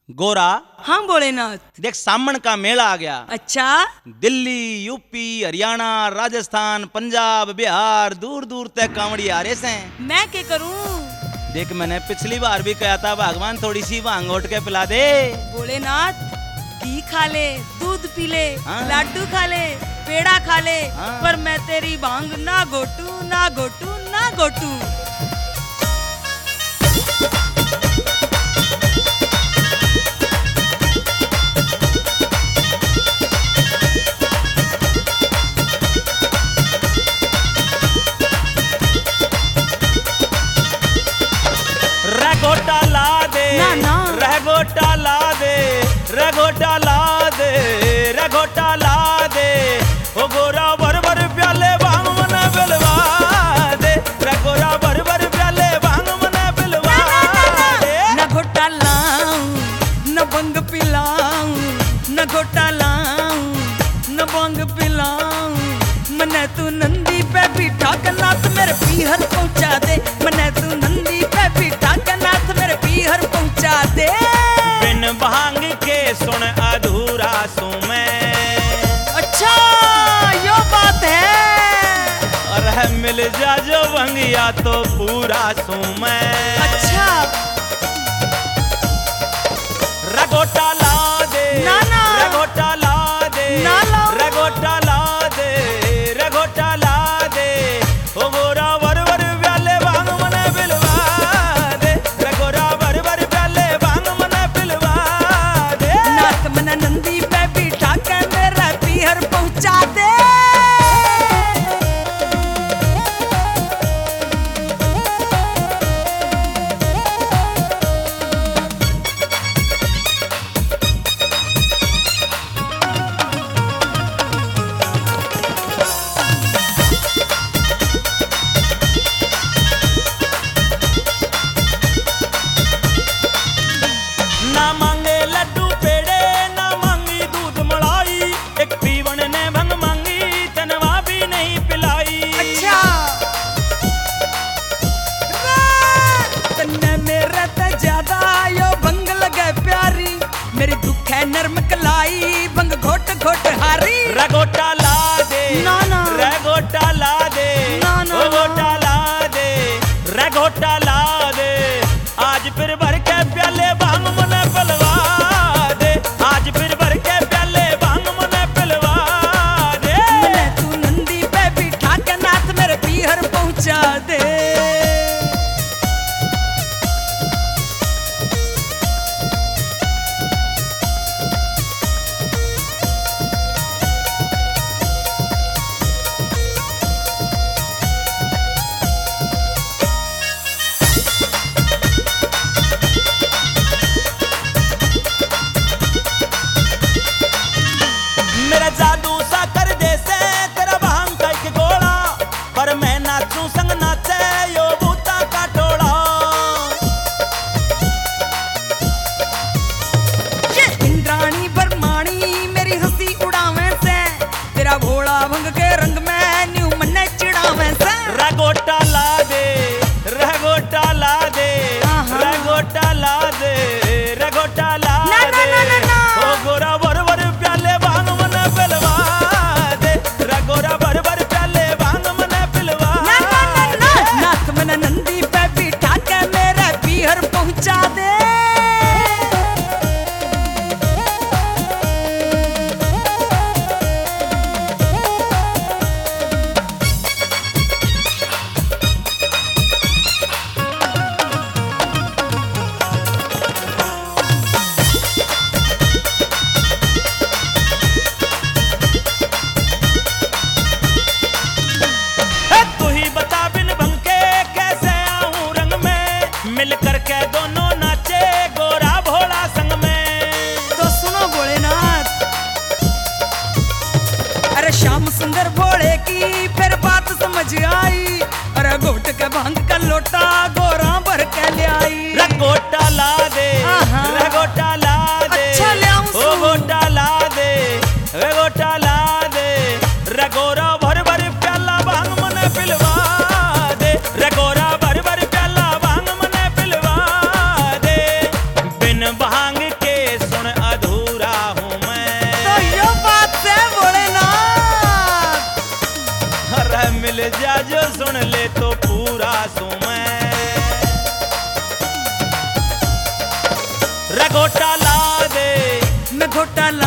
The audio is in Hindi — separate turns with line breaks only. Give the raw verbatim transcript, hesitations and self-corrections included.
गोरा।
हाँ भोलेनाथ।
देख सामन का मेला आ गया।
अच्छा।
दिल्ली, यूपी, हरियाणा, राजस्थान, पंजाब, बिहार, दूर दूर तक कांवड़ी आ रहे से।
मैं क्या करूं?
देख मैंने पिछली बार भी कहा था भगवान थोड़ी सी भांग घोट के पिला दे।
भोलेनाथ घी खा ले, दूध पी ले,
हाँ।
लड्डू खा ले, पेड़ा खा ले,
हाँ।
पर मैं तेरी भांग ना घोटू ना घोटू ना घोटू।
रगोटा ला दे,
ना ना।
रगोटा ला दे, रगोटा ला दे, रगोटा ला दे। ओ गोरा भर भर प्याले भांग मने बिलवा दे, रगोरा भर भर प्याले भांग मने बिलवा दे।
न घोटा लाऊं न भंग पिलाऊं, न घोटा लाऊं न भंग पिलाऊं। मने तू नंदी पे बिठा के नाथ मेरे पीहर पहुंचा दे, मने तू नंदी पे बिठा के नाथ मेरे पीहर पहुंचा दे।
बिन भांग के सुन अधूरा सू मैं।
अच्छा यो बात है।
और मिल जा जो भंगिया तो पूरा सू मैं।
अच्छा।
रगोटा ला दे,
ना ना।
रगोटा ला दे,
ना लाऊं।
रगोटा ला दे, रगोटा ला दे। ओ गोरा वर वर प्याले भांग मने बिलवा दे, रगोरा वर वर प्याले भांग मने बिलवा दे।
नाथ मना नंदी पे बिठा के मेरा पीहर पहुंचा दे।
ना मांगे लड्डू पेड़े, ना मांगी दूध मलाई। एक पीवन ने भंग मांगी, तनवा भी नहीं पिलाई।
अच्छा। तन्ने मेरे ते ज्यादा यो भंग लगे प्यारी, मेरी दुख है नरम कलाई भंग घोट घोट हारी।
रगोटा ला दे,
ना ना।
रगोटा ला दे,
ना ना।
ओ गोटा ला दे, रगोटा ला दे। आज फिर भर के प्याले भांग मने पिलवा दे, आज फिर भर के प्याले भांग मने पिलवा दे।
मने तू नंदी पे बिठा के नाथ मेरे पीहर पहुंचा दे। घोटा